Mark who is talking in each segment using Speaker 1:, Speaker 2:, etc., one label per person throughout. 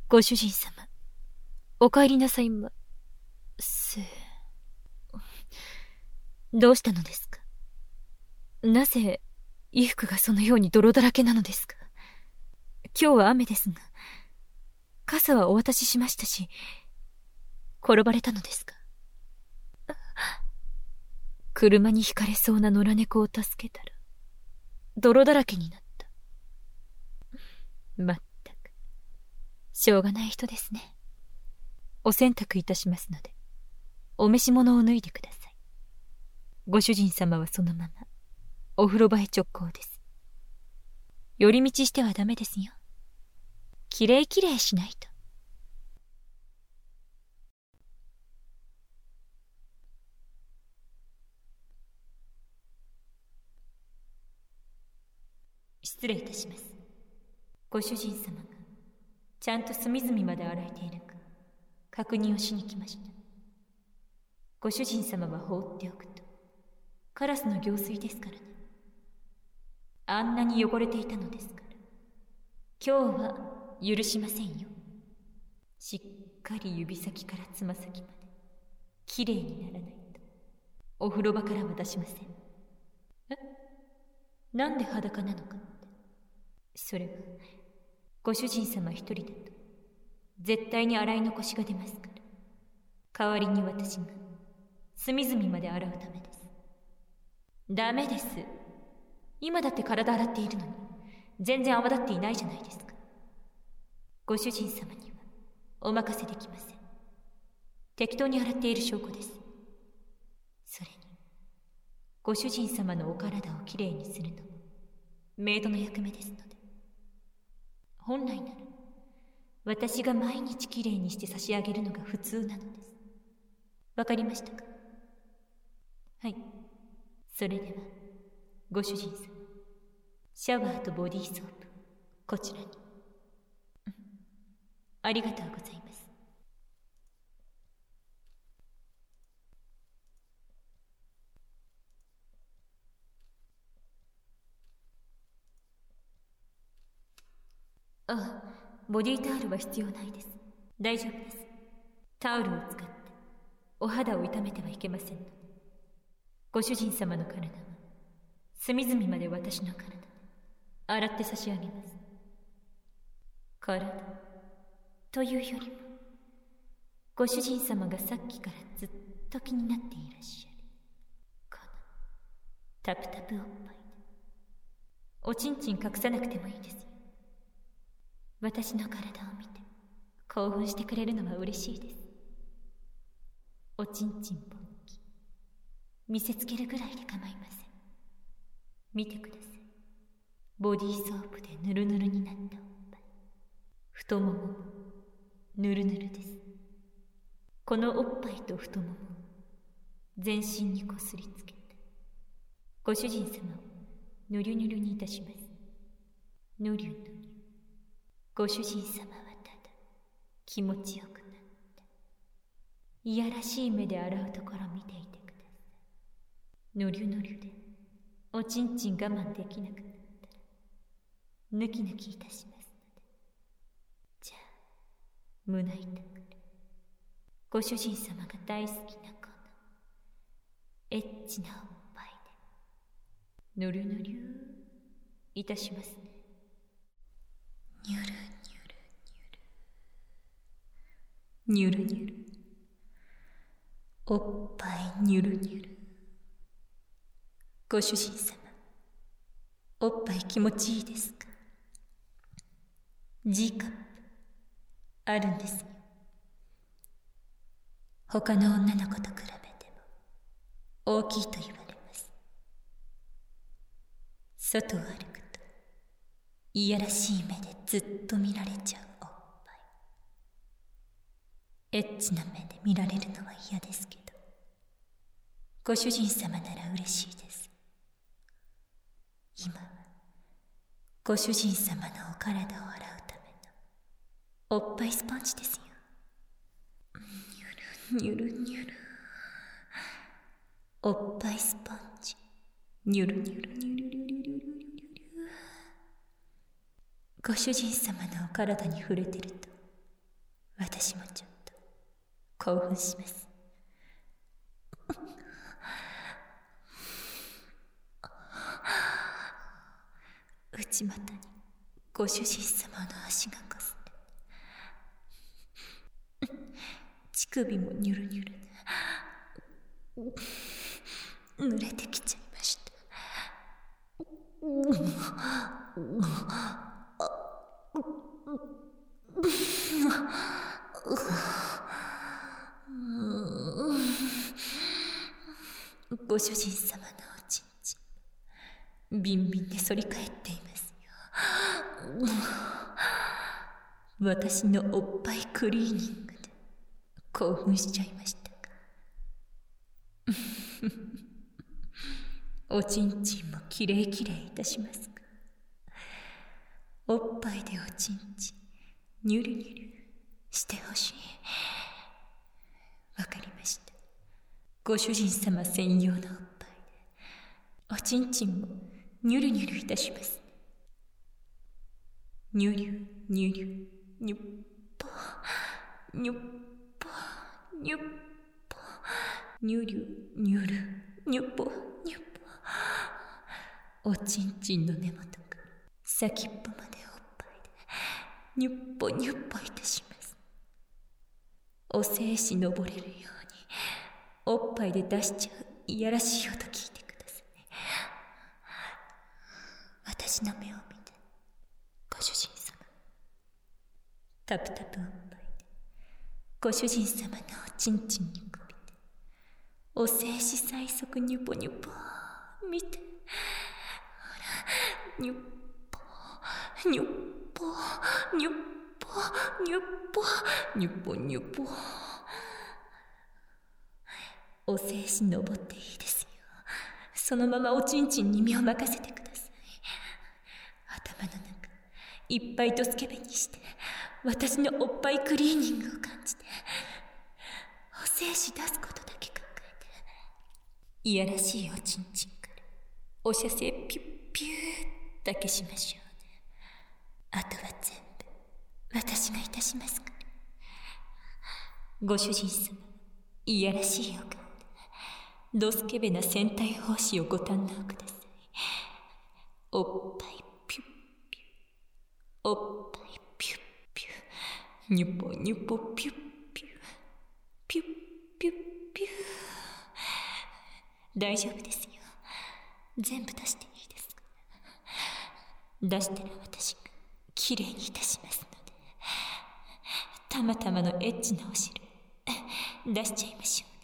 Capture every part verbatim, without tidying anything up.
Speaker 1: ご主人様、お帰りなさいま、せ。どうしたのですか？なぜ、衣服がそのように泥だらけなのですか？今日は雨ですが、傘はお渡ししましたし、転ばれたのですか？車にひかれそうな野良猫を助けたら、泥だらけになった。まったく、しょうがない人ですね。お洗濯いたしますので、お召し物を脱いでください。ご主人様はそのまま、お風呂場へ直行です。寄り道してはダメですよ。きれいきれいしないと。失礼いたします。ご主人様がちゃんと隅々まで洗えているか確認をしに来ました。ご主人様は放っておくとカラスの行水ですからね。あんなに汚れていたのですから、今日は許しませんよ。しっかり指先からつま先まできれいにならないとお風呂場からは出しません。え？なんで裸なのかって。それはご主人様一人だと絶対に洗い残しが出ますから、代わりに私が隅々まで洗うためです。ダメです。今だって体洗っているのに全然泡立っていないじゃないですか。ご主人様にはお任せできません。適当に洗っている証拠です。それにご主人様のお体をきれいにするのもメイドの役目ですので、本来なら私が毎日きれいにして差し上げるのが普通なのです。わかりましたか？はい。それではご主人様、シャワーとボディーソープこちらに。ありがとうございます。ああ、ボディータオルは必要ないです。大丈夫です。タオルを使ってお肌を痛めてはいけませんので、ご主人様の体は隅々まで私の体で洗って差し上げます。体というよりも、ご主人様がさっきからずっと気になっていらっしゃるこのタプタプおっぱいで、おちんちん隠さなくてもいいですよ。私の体を見て興奮してくれるのは嬉しいです。おちんちんポンキ見せつけるぐらいで構いません。見てください。ボディーソープでヌルヌルになったおっぱい、太もももヌルヌルです。このおっぱいと太ももを全身にこすりつけてご主人様をヌリュヌリュにいたします。ヌリュヌリュ。ご主人様はただ気持ちよくなった。いやらしい目で洗うところ見ていてください。ヌリュヌリュでおちんちん我慢できなくなったらヌキヌキいたしますので、じゃあ胸板からご主人様が大好きなこのエッチなおっぱいでヌルヌリュいたしますね。ニュルニュルニュルニュルニュル、おっぱいニュルニュル。ご主人様、おっぱい気持ちいいですか？ G カップあるんですよ。他の女の子と比べても大きいと言われます。外を歩くといやらしい目でずっと見られちゃうおっぱい。エッチな目で見られるのは嫌ですけど、ご主人様なら嬉しいです。今はご主人様のお体を洗うためのおっぱいスポンジですよ。ニュルニュルニュル、おっぱいスポンジニュルニュルニュルニュルニュルニュル。ご主人様のお体に触れてると私もちょっと興奮します。内股にご主人様の足がこすって乳首もニュルニュルで濡れてきちゃいました。ご主人様のおちんちんビンビンで反り返っていますよ。私のおっぱいクリーニングで興奮しちゃいましたか。おちんちんもきれいきれいいたしますか。おっぱいでおちんちんニュルニュルしてほしい。わかりました。ご主人様専用のおっぱいでおちんちんもニュルニュルいたします。ニュリュニュリュニュッポニュッポニュッポニュリュニュルニュッポニュッポ。おちんちんの根元から先っぽまでおっぱいでニュッポニュッポいたします。お精子登れるようにおっぱいで出しちゃういやらしい音聞いてください。私の目を見てご主人様。タプタプおっぱいでご主人様のおちんちんにこびてお精子最速ニュポニュポ見て。ほらニュッポニュッポニュッポニュッポニュポニュポ。お精子登っていいですよ。そのままおちんちんに身を任せてください。頭の中いっぱいドスケベにして私のおっぱいクリーニングを感じてお精子出すことだけ考えていやらしいおちんちんからお射精ピュッピューだけしましょうね。あとは全部私がいたしますから。ご主人様いやらしいお顔でドスケベな戦隊奉仕をご堪能ください。おっぱいピュッピュおっぱいピュッピュニュポニュポピュッピュピュッピュッピュ。大丈夫ですよ。全部出していいですか。出したら私がきれいにいたしますのでたまたまのエッチなお汁出しちゃいましょうね。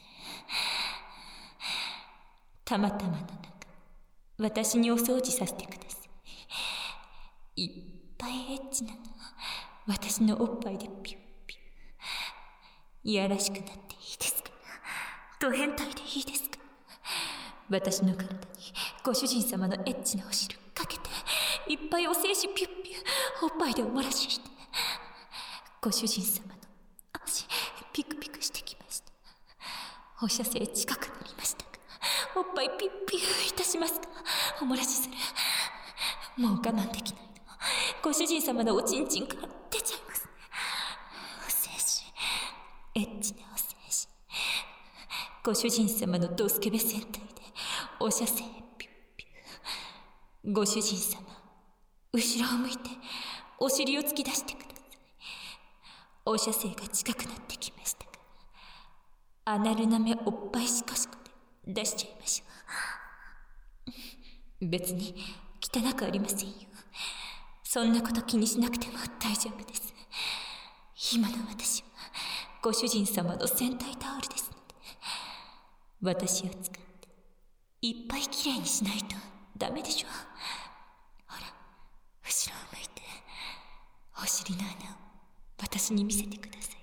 Speaker 1: たまたまの中私にお掃除させてください。いっぱいエッチなの私のおっぱいでピュッピュ。いやらしくなっていいですか。ド変態でいいですか。私の体にご主人様のエッチなお汁かけていっぱいお精子ピュッピュおっぱいでお漏らししてご主人様の足ピクピクしてきました。放射性近くなりましたか。おっぱいピュッピュいたしますか。お漏らしする。もう我慢できないの。ご主人様のおちんちんから出ちゃいますね。お精子エッチなお精子ご主人様のドスケベ戦隊でお射精ピュッピュ。ご主人様後ろを向いてお尻を突き出してください。お射精が近くなってきましたから、アナルなめおっぱいシコシコで出しちゃいましょう。別に汚くありませんよ。そんなこと気にしなくても大丈夫です。今の私はご主人様の戦隊タオルですので、私を使っていっぱいきれいにしないとダメでしょ。ほら、後ろを向いてお尻の穴を私に見せてください。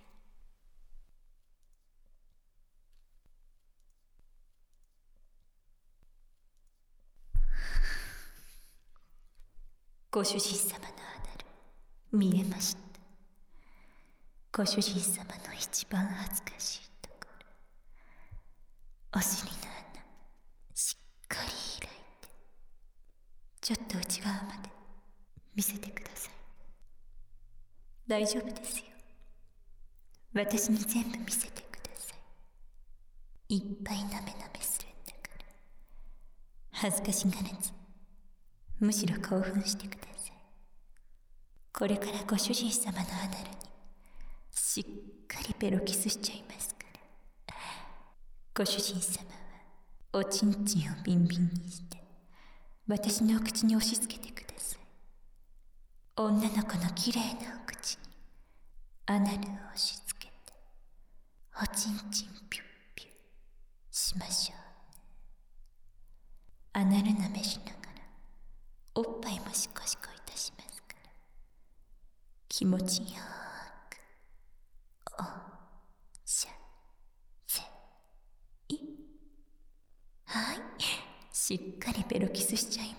Speaker 1: ご主人様のアナル見えました。ご主人様の一番恥ずかしいところ、お尻の穴しっかり開いてちょっと内側まで見せてください。大丈夫ですよ。
Speaker 2: 私に全部見せてください。いっぱいなめなめするんだから。恥ずかしがらず、むしろ興奮してください。これからご主人様のアナルにしっかりペロキスしちゃいますから。ご主人様はおちんちんをビンビンにして私のお口に押し付けてください。女の子のきれいなお口にアナルを押し付けておちんちんピュッピュッしましょう。アナル舐めしながらおっぱいもシコシコいたしますから、気持ちよーくおしゃせい。はい、しっかりペロキスしちゃいます。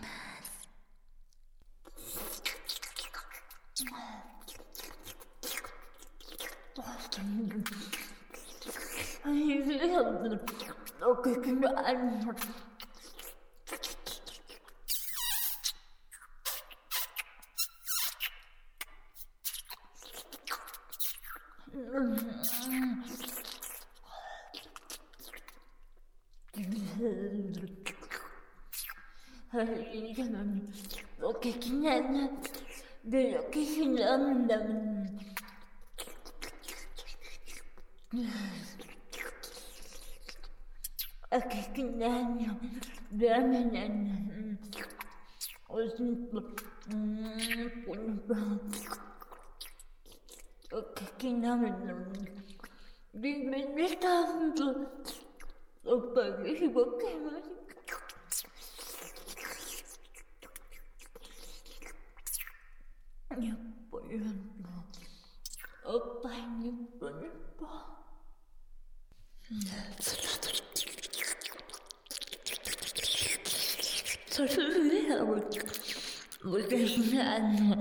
Speaker 3: Lo que quieren, de lo que quieren, lo que quieren, Nie pojęto. Opaj nie pojęto. Co się wydało? Bo też znano.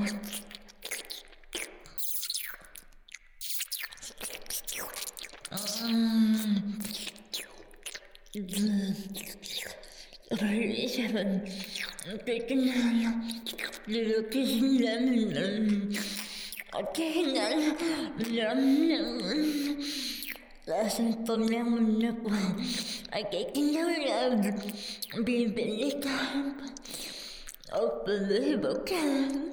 Speaker 3: Powiedziałem, że nie Luki lemon, okej, lemon. Lasem pomniałem, okej, lemon. Bibeli kamp, opły bokiem.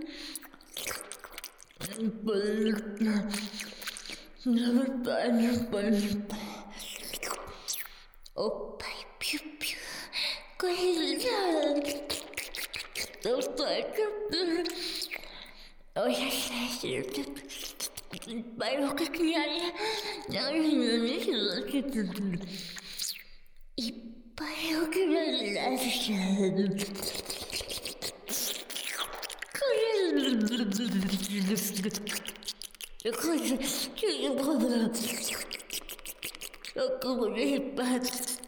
Speaker 3: Polna, nawet panie, polna. Opaj, piu, piu, kocham. To tak, oh yes, yes, pero que quiere, no necesito. Y pero que me las como le pasa.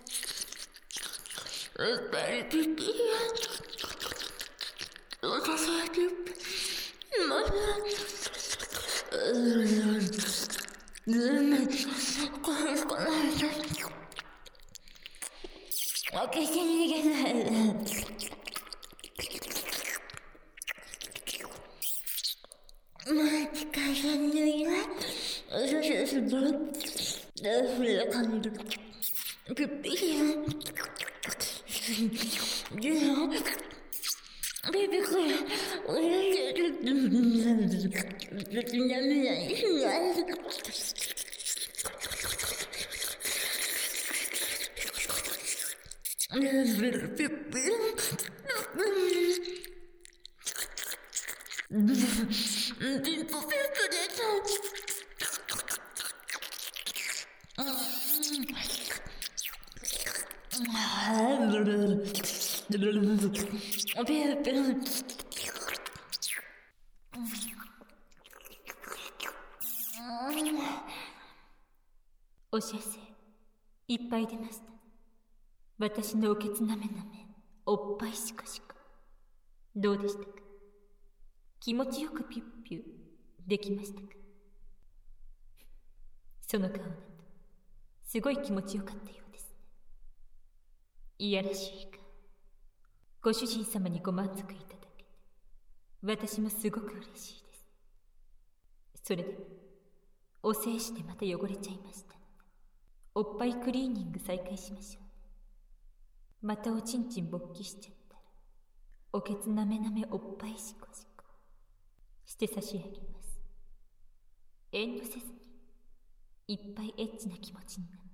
Speaker 3: Okay, can you get that? Baby,
Speaker 1: おしゃせ、いっぱい出ました。私のおけつなめなめ、おっぱいしこしこ。どうでしたか？気持ちよくピュッピュできましたか？その顔だと、すごい気持ちよかったようですね。いやらしいか。ご主人様にご満足いただけて、私もすごく嬉しいです。それでは、 お精子でまた汚れちゃいましたので、おっぱいクリーニング再開しましょうね。またおちんちん勃起しちゃったら、おけつなめなめおっぱいしこしこして差し上げます。遠慮せずにいっぱいエッチな気持ちになって